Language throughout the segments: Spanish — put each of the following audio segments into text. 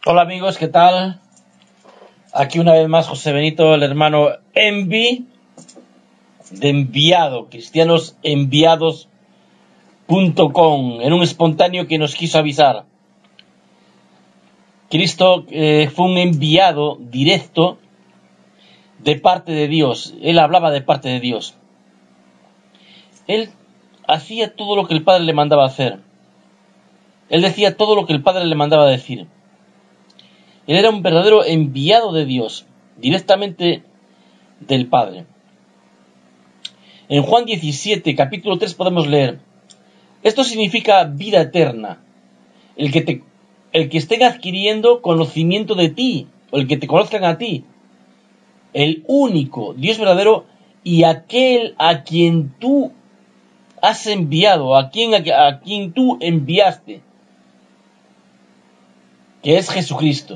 Hola amigos, ¿qué tal? Aquí una vez más José Benito, el hermano Envi, de Enviado, cristianosenviados.com, en un espontáneo que nos quiso avisar. Cristo fue un enviado directo de parte de Dios. Él hablaba de parte de Dios. Él hacía todo lo que el Padre le mandaba hacer. Él decía todo lo que el Padre le mandaba decir. Él era un verdadero enviado de Dios, directamente del Padre. En Juan 17, capítulo 3, podemos leer: esto significa vida eterna, el que estén adquiriendo conocimiento de ti, o el que te conozcan a ti, el único Dios verdadero, y aquel a quien tú has enviado, a quien tú enviaste, que es Jesucristo.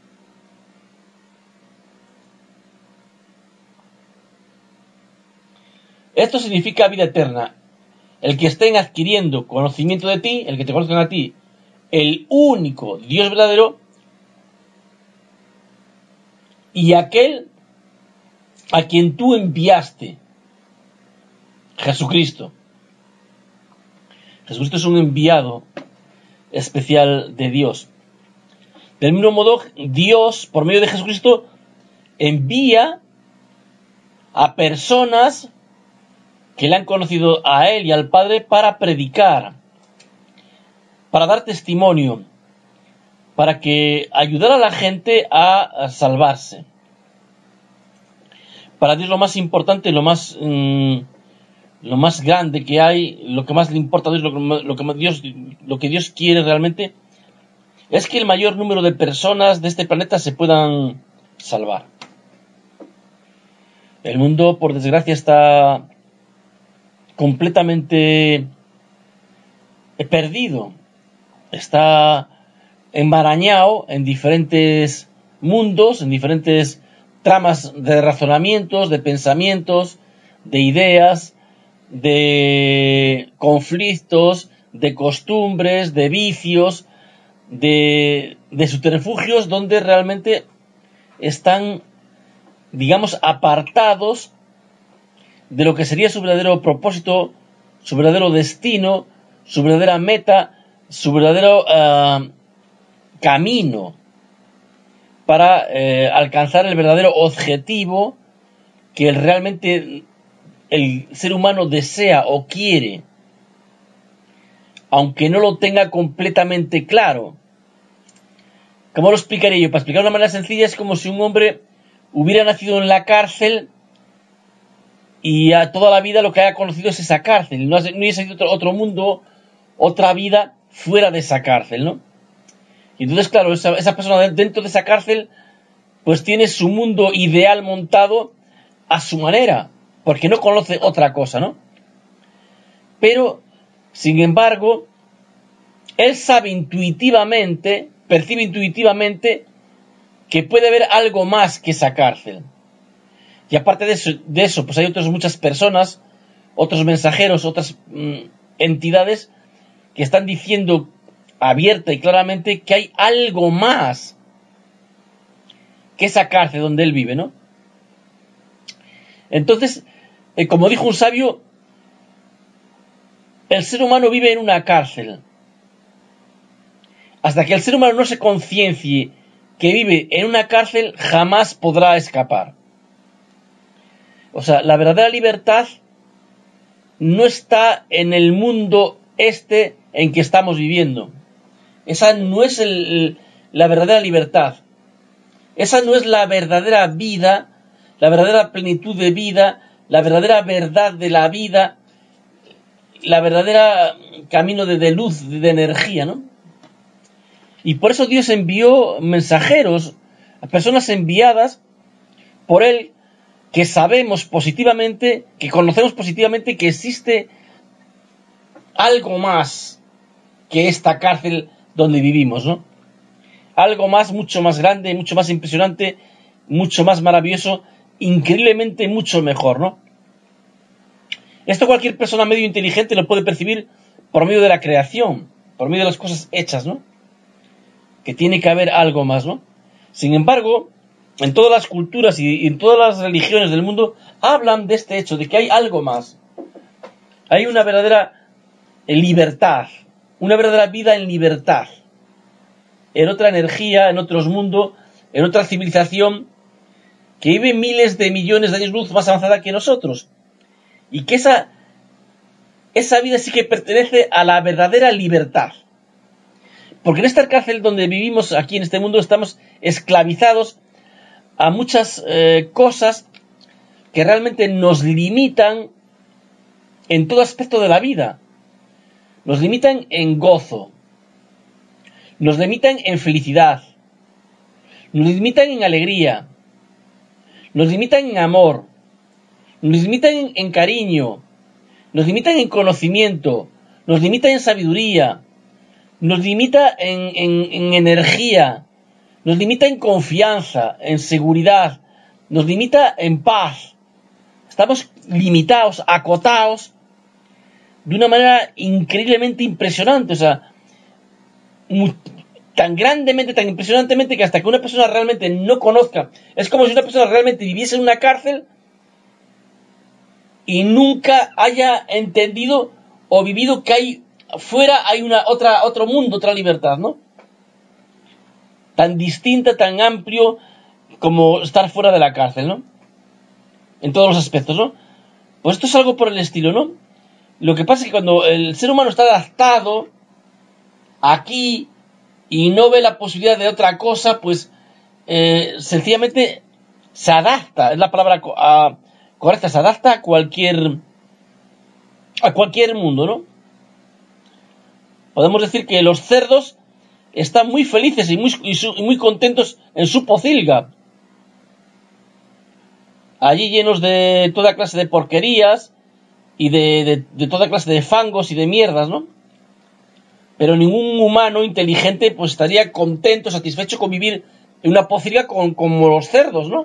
Esto significa vida eterna, el que estén adquiriendo conocimiento de ti, el que te conozcan a ti, el único Dios verdadero, y aquel a quien tú enviaste, Jesucristo. Jesucristo es un enviado especial de Dios. Del mismo modo, Dios, por medio de Jesucristo, envía a personas que le han conocido a Él y al Padre para predicar, para dar testimonio, para que ayudar a la gente a salvarse. Para Dios lo más importante, lo más grande que hay, lo que más le importa a Dios, lo que Dios quiere realmente, es que el mayor número de personas de este planeta se puedan salvar. El mundo, por desgracia, está completamente perdido. Está enmarañado en diferentes mundos, en diferentes tramas de razonamientos, de pensamientos, de ideas, de conflictos, de costumbres, de vicios, de subterfugios, donde realmente están, digamos, apartados de lo que sería su verdadero propósito, su verdadero destino, su verdadera meta, su verdadero camino para alcanzar el verdadero objetivo que realmente el ser humano desea o quiere, aunque no lo tenga completamente claro. ¿Cómo lo explicaría yo? Para explicarlo de una manera sencilla, es como si un hombre hubiera nacido en la cárcel y a toda la vida lo que haya conocido es esa cárcel. No hubiese sido otro mundo, otra vida fuera de esa cárcel, ¿no? Y entonces, claro, esa persona dentro de esa cárcel pues tiene su mundo ideal montado a su manera, porque no conoce otra cosa, ¿no? Pero, sin embargo, él sabe intuitivamente, percibe intuitivamente que puede haber algo más que esa cárcel. Y aparte de eso, pues hay muchas personas, otros mensajeros, otras entidades que están diciendo abierta y claramente que hay algo más que esa cárcel donde él vive, ¿no? Entonces, como dijo un sabio, el ser humano vive en una cárcel. Hasta que el ser humano no se conciencie que vive en una cárcel, jamás podrá escapar. O sea, la verdadera libertad no está en el mundo en que estamos viviendo. Esa no es la verdadera libertad. Esa no es la verdadera vida, la verdadera plenitud de vida, la verdadera verdad de la vida, la verdadera camino de luz, de energía, ¿no? Y por eso Dios envió mensajeros, a personas enviadas por Él, que sabemos positivamente, que conocemos positivamente que existe algo más que esta cárcel donde vivimos, ¿no? Algo más, mucho más grande, mucho más impresionante, mucho más maravilloso, increíblemente mucho mejor, ¿no? Esto cualquier persona medio inteligente lo puede percibir por medio de la creación, por medio de las cosas hechas, ¿no? que tiene que haber algo más, ¿no? Sin embargo, en todas las culturas y en todas las religiones del mundo hablan de este hecho, de que hay algo más. Hay una verdadera libertad, una verdadera vida en libertad, en otra energía, en otros mundos, en otra civilización que vive miles de millones de años luz más avanzada que nosotros. Y que esa vida sí que pertenece a la verdadera libertad. Porque en esta cárcel donde vivimos aquí en este mundo estamos esclavizados a muchas cosas que realmente nos limitan en todo aspecto de la vida. Nos limitan en gozo, nos limitan en felicidad, nos limitan en alegría, nos limitan en amor, nos limitan en cariño, nos limitan en conocimiento, nos limitan en sabiduría, nos limita en energía, nos limita en confianza, en seguridad, nos limita en paz. Estamos limitados, acotados, de una manera increíblemente impresionante, o sea, tan grandemente, tan impresionantemente, que hasta que una persona realmente no conozca, es como si una persona realmente viviese en una cárcel y nunca haya entendido o vivido que hay fuera hay otro mundo, otra libertad, ¿no? Tan distinta, tan amplio como estar fuera de la cárcel, ¿no? En todos los aspectos, ¿no? Pues esto es algo por el estilo, ¿no? Lo que pasa es que cuando el ser humano está adaptado aquí y no ve la posibilidad de otra cosa, pues sencillamente se adapta, es la palabra correcta, se adapta a cualquier mundo, ¿no? Podemos decir que los cerdos están muy felices y muy contentos en su pocilga, allí llenos de toda clase de porquerías y de toda clase de fangos y de mierdas, ¿no? Pero ningún humano inteligente pues estaría contento, satisfecho con vivir en una pocilga como los cerdos, ¿no?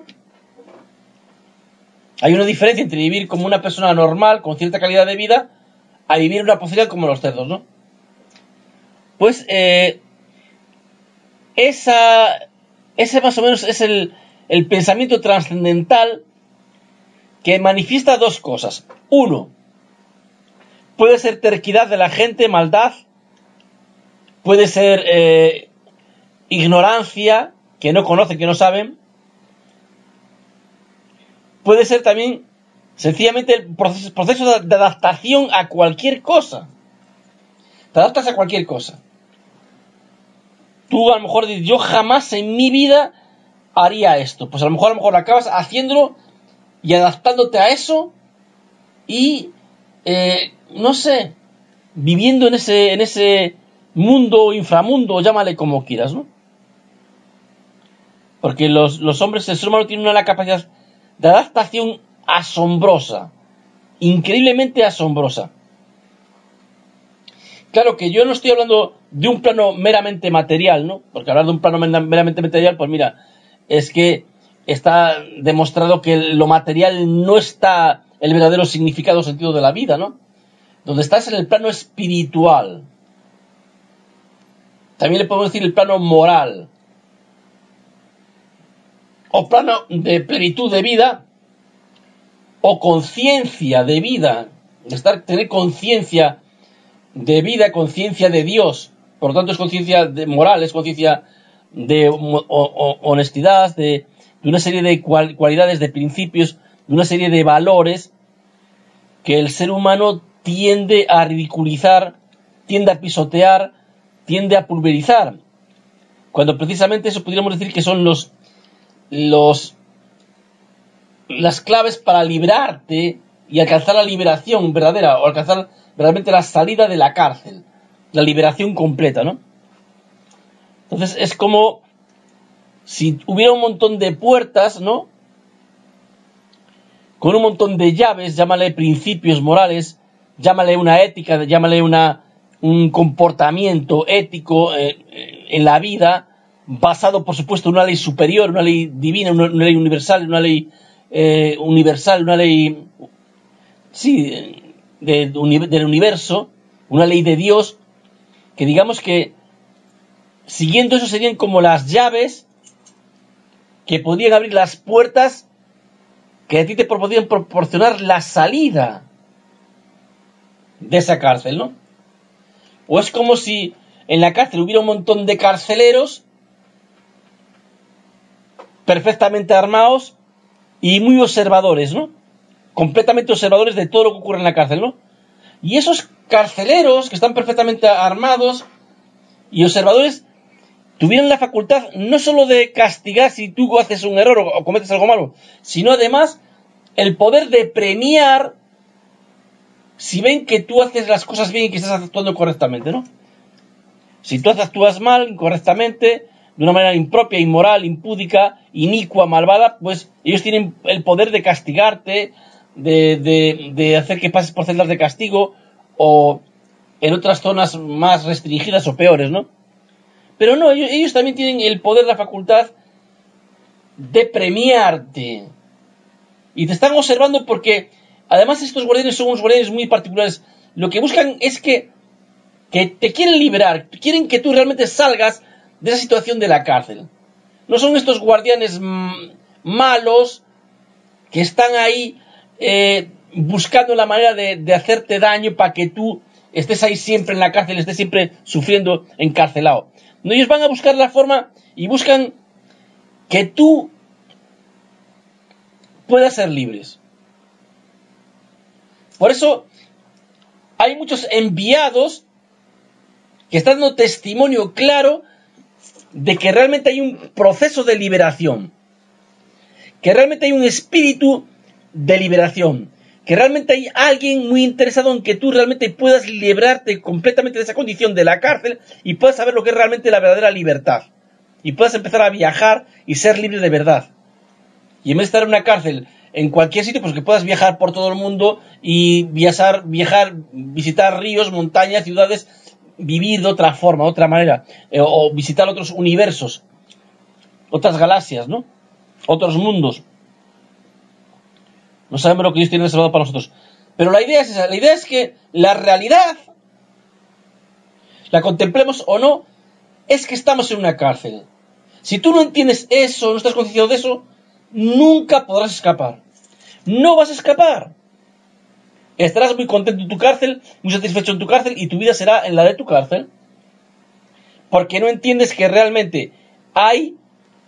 Hay una diferencia entre vivir como una persona normal, con cierta calidad de vida, a vivir en una pocilga como los cerdos, ¿no? Pues ese más o menos es el pensamiento trascendental que manifiesta dos cosas. Uno, puede ser terquedad de la gente, maldad, puede ser ignorancia, que no conocen, que no saben, puede ser también sencillamente el proceso de adaptación a cualquier cosa. Te adaptas a cualquier cosa. Tú a lo mejor dices, yo jamás en mi vida haría esto. Pues a lo mejor acabas haciéndolo y adaptándote a eso y, no sé, viviendo en ese mundo o inframundo, llámale como quieras, ¿no? Porque los hombres, el ser humano tiene una capacidad de adaptación asombrosa, increíblemente asombrosa. Claro que yo no estoy hablando de un plano meramente material, ¿no? Porque hablar de un plano meramente material, pues mira, es que está demostrado que lo material no está el verdadero significado o sentido de la vida, ¿no? Donde estás en el plano espiritual. También le podemos decir el plano moral. O plano de plenitud de vida. O conciencia de vida. Tener conciencia de vida, conciencia de Dios. Por lo tanto es conciencia moral, es conciencia de honestidad, de una serie de cualidades, de principios, de una serie de valores que el ser humano tiende a ridiculizar, tiende a pisotear, tiende a pulverizar. Cuando precisamente eso podríamos decir que son las claves para liberarte y alcanzar la liberación verdadera, o alcanzar realmente la salida de la cárcel, la liberación completa, ¿no? Entonces es como si hubiera un montón de puertas, ¿no? Con un montón de llaves, llámale principios morales, llámale una ética, llámale un comportamiento ético en la vida, basado por supuesto en una ley superior, una ley divina, una ley universal, una ley sí, del universo, una ley de Dios, que digamos que siguiendo eso serían como las llaves que podrían abrir las puertas que a ti te podrían proporcionar la salida de esa cárcel, ¿no? O es como si en la cárcel hubiera un montón de carceleros perfectamente armados y muy observadores, ¿no? Completamente observadores de todo lo que ocurre en la cárcel, ¿no? Y esos carceleros que están perfectamente armados y observadores tuvieran la facultad no solo de castigar si tú haces un error o cometes algo malo, sino además el poder de premiar si ven que tú haces las cosas bien y que estás actuando correctamente, ¿no? Si tú actúas mal, incorrectamente, de una manera impropia, inmoral, impúdica, inicua, malvada, pues ellos tienen el poder de castigarte, de hacer que pases por celdas de castigo o en otras zonas más restringidas o peores, ¿no? Pero no, ellos también tienen el poder, la facultad de premiarte. Y te están observando porque, además, estos guardianes son unos guardianes muy particulares. Lo que buscan es que te quieren liberar, quieren que tú realmente salgas de esa situación de la cárcel. No son estos guardianes malos que están ahí buscando la manera de hacerte daño para que tú estés ahí siempre en la cárcel, estés siempre sufriendo encarcelado. No, ellos van a buscar la forma y buscan que tú puedas ser libres. Por eso hay muchos enviados que están dando testimonio claro de que realmente hay un proceso de liberación, que realmente hay un espíritu de liberación, que realmente hay alguien muy interesado en que tú realmente puedas librarte completamente de esa condición de la cárcel y puedas saber lo que es realmente la verdadera libertad y puedas empezar a viajar y ser libre de verdad. Y en vez de estar en una cárcel en cualquier sitio, pues que puedas viajar por todo el mundo y viajar, visitar ríos, montañas, ciudades, vivir de otra forma, de otra manera, o visitar otros universos, otras galaxias, ¿no? Otros mundos. No sabemos lo que Dios tiene reservado para nosotros. Pero la idea es esa. La idea es que la realidad, la contemplemos o no, es que estamos en una cárcel. Si tú no entiendes eso, no estás concienciado de eso, nunca podrás escapar. No vas a escapar. Estarás muy contento en tu cárcel, muy satisfecho en tu cárcel, y tu vida será en la de tu cárcel. Porque no entiendes que realmente hay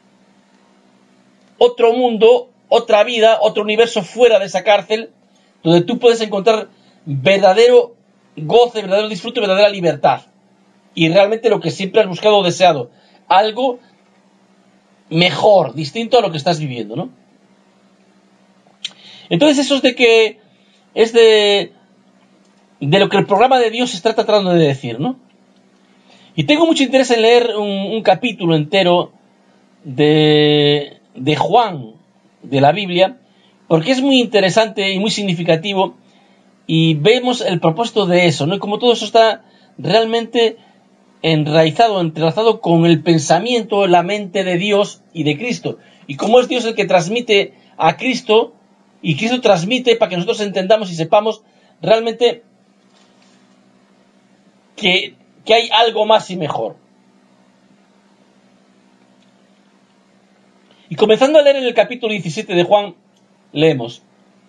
otro mundo, otra vida, otro universo fuera de esa cárcel, donde tú puedes encontrar verdadero goce, verdadero disfrute, verdadera libertad. Y realmente lo que siempre has buscado o deseado. Algo mejor, distinto a lo que estás viviendo, ¿no? Entonces eso es de lo que el programa de Dios está tratando de decir, ¿no? Y tengo mucho interés en leer un capítulo entero de Juan, de la Biblia, porque es muy interesante y muy significativo y vemos el propósito de eso, ¿no? Y como todo eso está realmente enraizado, entrelazado con el pensamiento, la mente de Dios y de Cristo. Y como es Dios el que transmite a Cristo, y Cristo transmite para que nosotros entendamos y sepamos realmente que hay algo más y mejor. Y comenzando a leer en el capítulo 17 de Juan, leemos: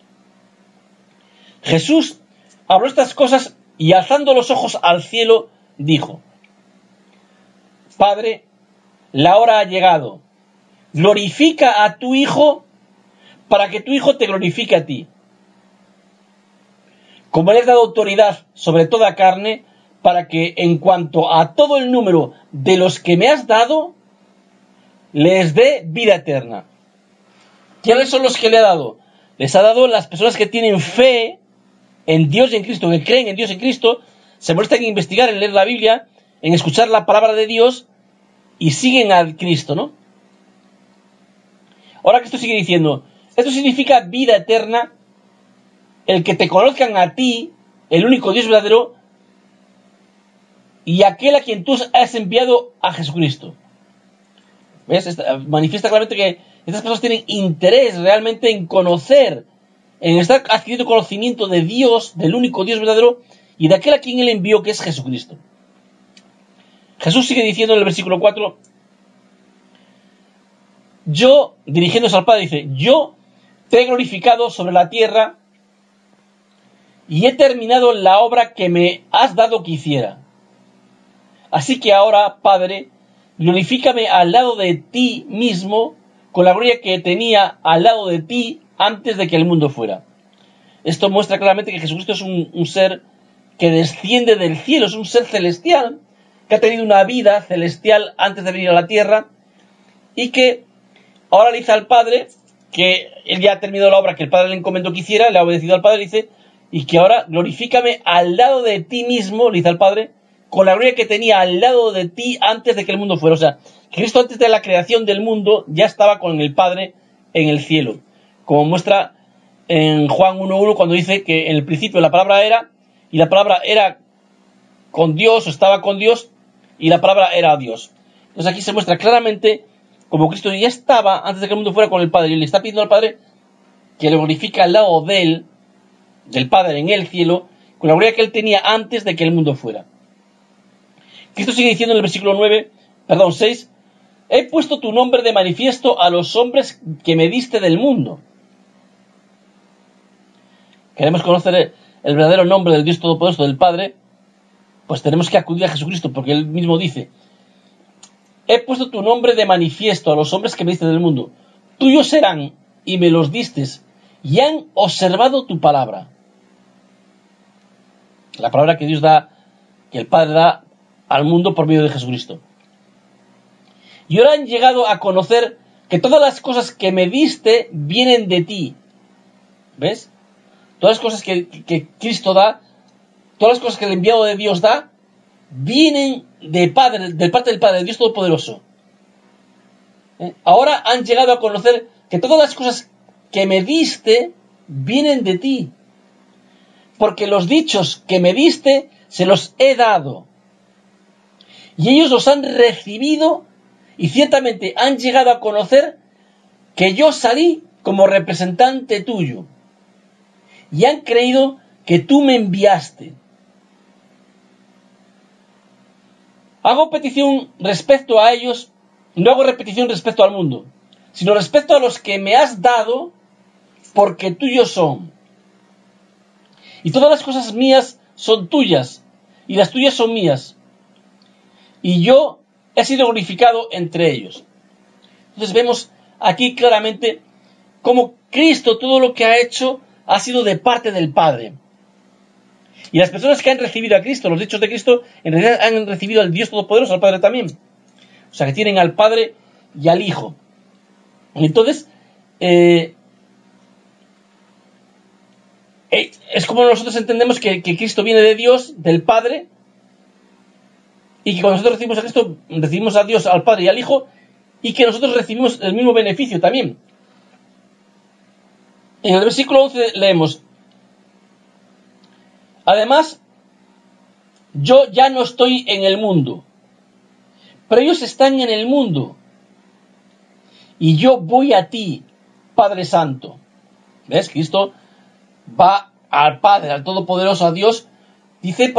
Jesús habló estas cosas y alzando los ojos al cielo, dijo: Padre, la hora ha llegado. Glorifica a tu Hijo para que tu Hijo te glorifique a ti. Como le has dado autoridad sobre toda carne, para que en cuanto a todo el número de los que me has dado, les dé vida eterna. ¿Quiénes son los que le ha dado? Les ha dado las personas que tienen fe en Dios y en Cristo, que creen en Dios y en Cristo, se molestan en investigar, en leer la Biblia, en escuchar la palabra de Dios y siguen a Cristo, ¿no? Ahora que esto sigue diciendo, esto significa vida eterna, el que te conozcan a ti, el único Dios verdadero, y aquel a quien tú has enviado, a Jesucristo. ¿Ves? Manifiesta claramente que estas personas tienen interés realmente en conocer, en estar adquiriendo conocimiento de Dios, del único Dios verdadero, y de aquel a quien Él envió, que es Jesucristo. Jesús sigue diciendo en el versículo 4, yo, dirigiéndose al Padre, dice, yo te he glorificado sobre la tierra y he terminado la obra que me has dado que hiciera. Así que ahora, Padre, glorifícame al lado de ti mismo con la gloria que tenía al lado de ti antes de que el mundo fuera. Esto muestra claramente que Jesucristo es un ser que desciende del cielo, es un ser celestial, que ha tenido una vida celestial antes de venir a la tierra y que ahora le dice al Padre que él ya ha terminado la obra que el Padre le encomendó que hiciera, le ha obedecido al Padre, dice, y que ahora glorifícame al lado de ti mismo, le dice al Padre, con la gloria que tenía al lado de ti antes de que el mundo fuera. O sea, Cristo antes de la creación del mundo ya estaba con el Padre en el cielo, como muestra en Juan 1.1 cuando dice que en el principio la palabra era, y la palabra era con Dios, o estaba con Dios, y la palabra era Dios. Entonces aquí se muestra claramente como Cristo ya estaba antes de que el mundo fuera con el Padre, y le está pidiendo al Padre que le glorifique al lado de él, del Padre en el cielo, con la gloria que él tenía antes de que el mundo fuera. Cristo sigue diciendo en el versículo 6, he puesto tu nombre de manifiesto a los hombres que me diste del mundo. Queremos conocer el verdadero nombre del Dios Todopoderoso, del Padre, pues tenemos que acudir a Jesucristo, porque él mismo dice, he puesto tu nombre de manifiesto a los hombres que me diste del mundo. Tuyos serán, y me los distes, y han observado tu palabra. La palabra que Dios da, que el Padre da al mundo por medio de Jesucristo. Y ahora han llegado a conocer que todas las cosas que me diste vienen de ti. ¿Ves? Todas las cosas que Cristo da, todas las cosas que el enviado de Dios da, vienen de parte del Padre, del Dios Todopoderoso. Ahora han llegado a conocer que todas las cosas que me diste vienen de ti. Porque los dichos que me diste se los he dado. Y ellos los han recibido y ciertamente han llegado a conocer que yo salí como representante tuyo. Y han creído que tú me enviaste. Hago petición respecto a ellos, no hago repetición respecto al mundo, sino respecto a los que me has dado, porque tuyos son. Y todas las cosas mías son tuyas, y las tuyas son mías. Y yo he sido glorificado entre ellos. Entonces vemos aquí claramente cómo Cristo, todo lo que ha hecho, ha sido de parte del Padre. Y las personas que han recibido a Cristo, los dichos de Cristo, en realidad han recibido al Dios Todopoderoso, al Padre también. O sea, que tienen al Padre y al Hijo. Entonces, es como nosotros entendemos que Cristo viene de Dios, del Padre, y que cuando nosotros recibimos a Cristo, recibimos a Dios, al Padre y al Hijo, y que nosotros recibimos el mismo beneficio también. En el versículo 11 leemos, además, yo ya no estoy en el mundo, pero ellos están en el mundo, y yo voy a ti, Padre Santo. ¿Ves? Cristo va al Padre, al Todopoderoso, a Dios, dice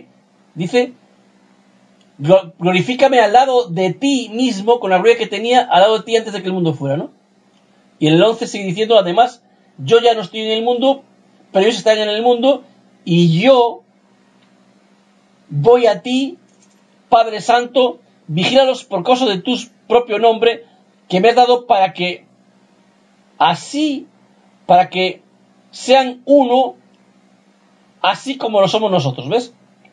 glorifícame al lado de ti mismo, con la gloria que tenía al lado de ti antes de que el mundo fuera, ¿no? Y en el 11 sigue diciendo, además, yo ya no estoy en el mundo, pero ellos están en el mundo, y yo voy a ti, Padre Santo, vigílalos por causa de tu propio nombre, que me has dado para que sean uno, así como lo somos nosotros, ¿ves?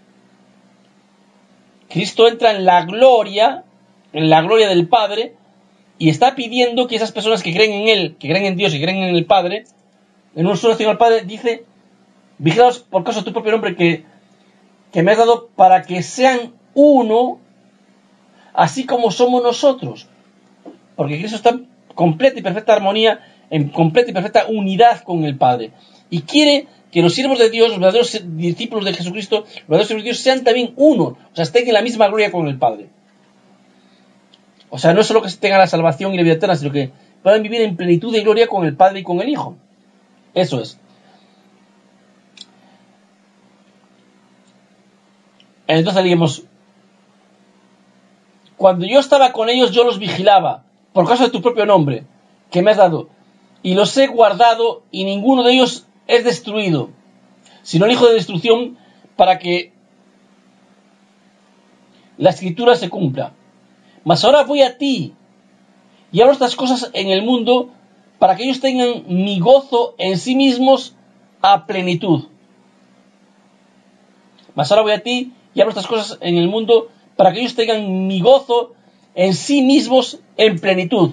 Cristo entra en la gloria del Padre, y está pidiendo que esas personas que creen en Él, que creen en Dios y creen en el Padre, en una sola oración al Padre, dice, vigilaos por causa de tu propio nombre que me has dado para que sean uno, así como somos nosotros. Porque Cristo está en completa y perfecta armonía, en completa y perfecta unidad con el Padre. Y quiere que los siervos de Dios, los verdaderos discípulos de Jesucristo, los verdaderos siervos de Dios, sean también uno. O sea, estén en la misma gloria con el Padre. O sea, no es solo que tengan la salvación y la vida eterna, sino que puedan vivir en plenitud de gloria con el Padre y con el Hijo. Eso es. Entonces leemos, Cuando yo estaba con ellos, yo los vigilaba, por causa de tu propio nombre, que me has dado, y los he guardado, y ninguno de ellos es destruido, sino el hijo de destrucción, para que la escritura se cumpla. Mas ahora voy a ti, y hablo estas cosas en el mundo, para que ellos tengan mi gozo en sí mismos a plenitud. Mas ahora voy a ti, y hablo estas cosas en el mundo, para que ellos tengan mi gozo en sí mismos en plenitud.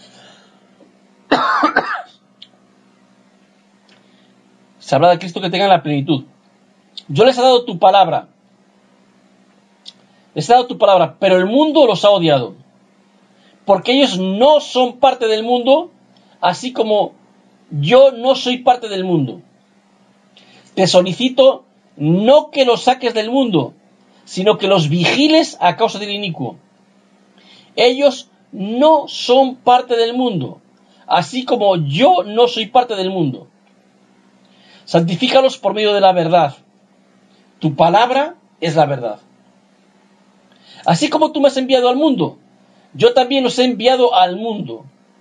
Se habla de Cristo que tengan la plenitud. Yo les he dado tu palabra. Les he dado tu palabra, pero el mundo los ha odiado. Porque ellos no son parte del mundo, así como yo no soy parte del mundo. Te solicito no que los saques del mundo, sino que los vigiles a causa del inicuo. Ellos no son parte del mundo, así como yo no soy parte del mundo. Santifícalos por medio de la verdad. Tu palabra es la verdad. Así como tú me has enviado al mundo, yo también los he enviado al mundo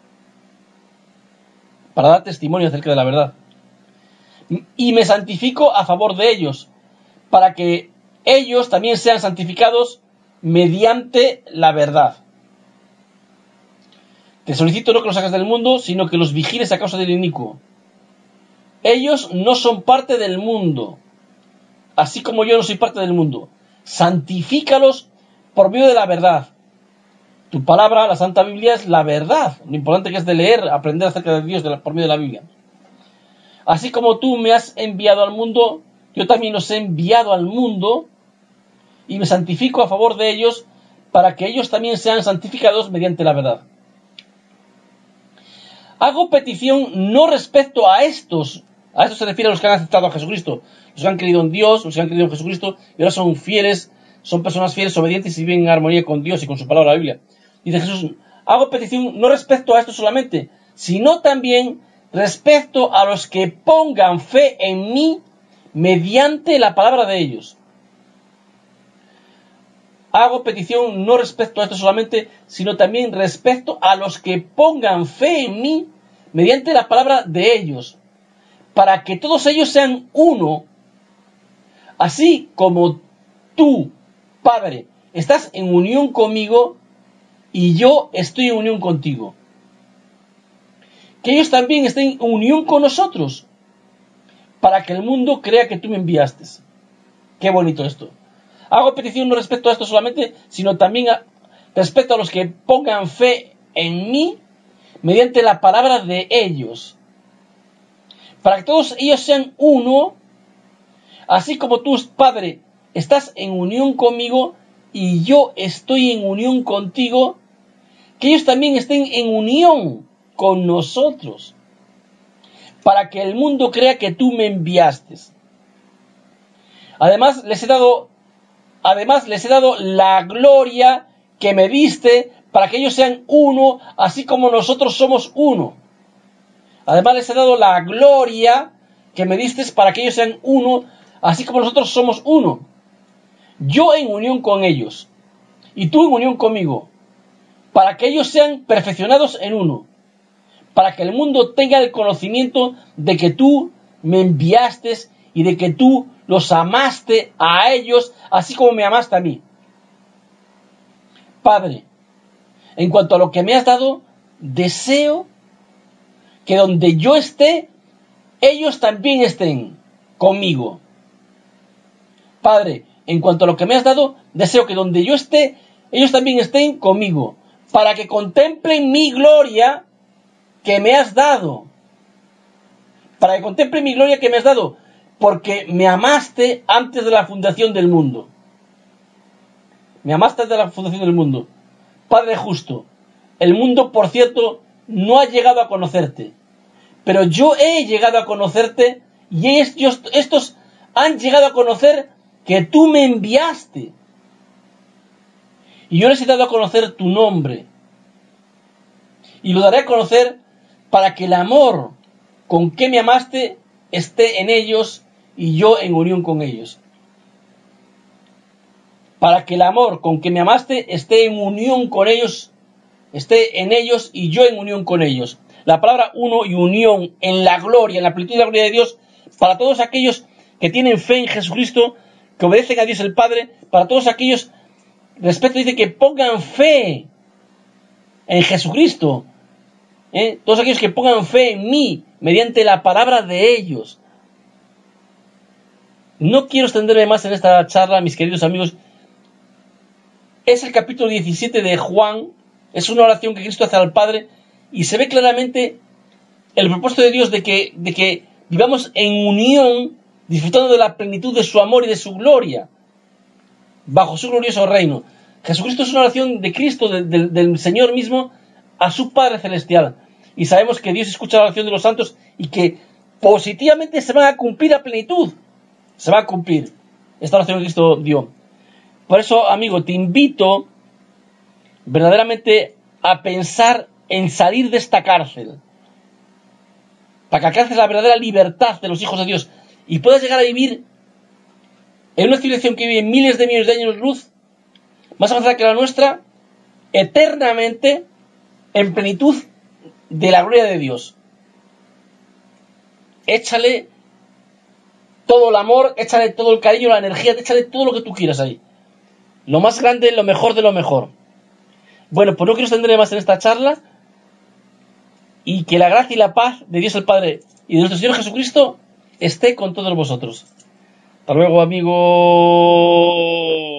para dar testimonio acerca de la verdad. Y me santifico a favor de ellos, para que ellos también sean santificados mediante la verdad. Te solicito no que los saques del mundo, sino que los vigiles a causa del inicuo. Ellos no son parte del mundo, así como yo no soy parte del mundo. Santifícalos por medio de la verdad. Tu palabra, la Santa Biblia, es la verdad. Lo importante que es de leer, aprender acerca de Dios por medio de la Biblia. Así como tú me has enviado al mundo, yo también los he enviado al mundo y me santifico a favor de ellos para que ellos también sean santificados mediante la verdad. Hago petición no respecto a estos se refiere a los que han aceptado a Jesucristo, los que han creído en Dios, los que han creído en Jesucristo y ahora son fieles, son personas fieles, obedientes y viven en armonía con Dios y con su palabra, la Biblia. Dice Jesús, hago petición no respecto a esto solamente, sino también respecto a los que pongan fe en mí mediante la palabra de ellos. Hago petición no respecto a esto solamente, sino también respecto a los que pongan fe en mí mediante la palabra de ellos, para que todos ellos sean uno, así como tú, Padre, estás en unión conmigo y yo estoy en unión contigo. Que ellos también estén en unión con nosotros, para que el mundo crea que tú me enviaste. Qué bonito esto. Hago petición no respecto a esto solamente, sino también respecto a los que pongan fe en mí mediante la palabra de ellos, para que todos ellos sean uno, así como tú, Padre, estás en unión conmigo y yo estoy en unión contigo, que ellos también estén en unión con nosotros, para que el mundo crea que tú me enviaste. Además les he dado la gloria que me diste, para que ellos sean uno, así como nosotros somos uno. Además les he dado la gloria que me diste para que ellos sean uno, así como nosotros somos uno. Yo en unión con ellos y tú en unión conmigo, para que ellos sean perfeccionados en uno, para que el mundo tenga el conocimiento de que tú me enviaste y de que tú los amaste a ellos, así como me amaste a mí. Padre, en cuanto a lo que me has dado, deseo que donde yo esté, ellos también estén conmigo. Padre, en cuanto a lo que me has dado, deseo que donde yo esté, ellos también estén conmigo, para que contemplen mi gloria que me has dado. Para que contemplen mi gloria que me has dado, porque me amaste antes de la fundación del mundo. Me amaste antes de la fundación del mundo. Padre justo, el mundo, por cierto, no ha llegado a conocerte, pero yo he llegado a conocerte y estos han llegado a conocer que tú me enviaste. Y yo les he dado a conocer tu nombre. Y lo daré a conocer para que el amor con que me amaste esté en ellos y yo en unión con ellos. para que el amor con que me amaste esté en unión con ellos, esté en ellos y yo en unión con ellos. La palabra uno y unión en la gloria, en la plenitud de la gloria de Dios, para todos aquellos que tienen fe en Jesucristo, que obedecen a Dios el Padre, para todos aquellos, respecto dice que pongan fe en Jesucristo, todos aquellos que pongan fe en mí, mediante la palabra de ellos. No quiero extenderme más en esta charla, mis queridos amigos. Es el capítulo 17 de Juan, es una oración que Cristo hace al Padre, y se ve claramente el propósito de Dios de que vivamos en unión, disfrutando de la plenitud de su amor y de su gloria, bajo su glorioso reino. Jesucristo es una oración de Cristo, del Señor mismo, a su Padre Celestial. Y sabemos que Dios escucha la oración de los santos y que positivamente se va a cumplir a plenitud. Se va a cumplir esta oración que Cristo dio. Por eso, amigo, te invito verdaderamente a pensar en salir de esta cárcel, para que alcances la verdadera libertad de los hijos de Dios y puedas llegar a vivir en una civilización que vive miles de millones de años luz, más avanzada que la nuestra, eternamente en plenitud de la gloria de Dios. Échale todo el amor, échale todo el cariño, la energía, échale todo lo que tú quieras ahí. Lo más grande, lo mejor de lo mejor. Bueno, pues no quiero extenderme más en esta charla, y que la gracia y la paz de Dios el Padre y de nuestro Señor Jesucristo esté con todos vosotros. Hasta luego, amigos.